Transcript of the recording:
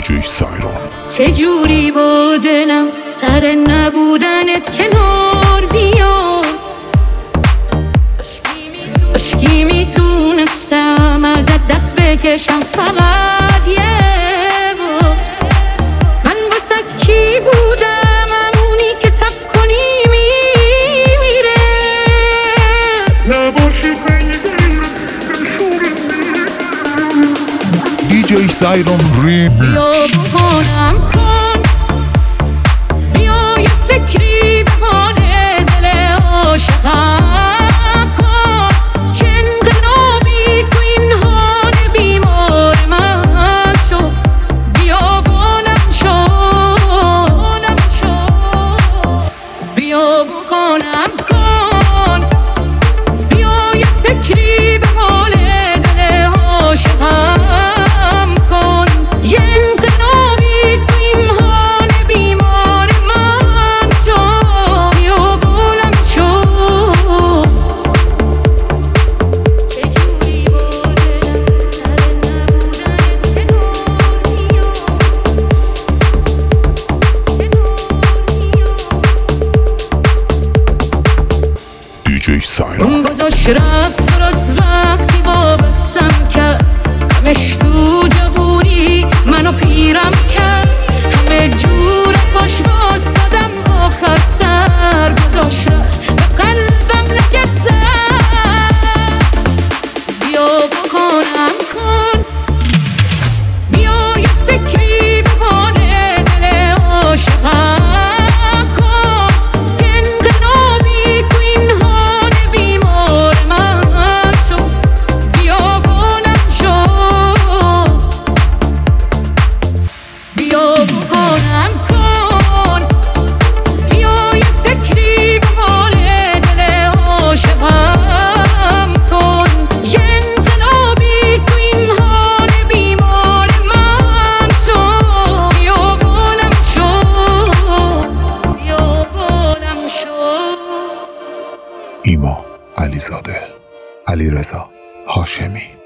دیجی سایران. چجوری با دلم سر نبودنت کنار بیام، عشقی میتونستم ازت دست بکشم فقط یه بار. من واسه کی بودم همونی که تب کنی میمیره، نباشی دیجی سایران بیا بکنم کن، بیا یه فکری بهانه دل عاشقم کن، که انقلابی تو این حال بیمار من شو. بیا بلند شو، بیا بکنم کن، بیا یه فکری بهانه دل عاشقم دیجی سایران. اون گذاشت رفت درست وقتی وابستم کرد، همش تو جووری منو پیرم کرد، همه جور پاش واسادم آخر سر گذاشت رفت به قلبم لگت زد. بیا بکنم کن، بیا یه فکری بهانه دل عاشقم ایما علیزاده، علیرضا هاشمی.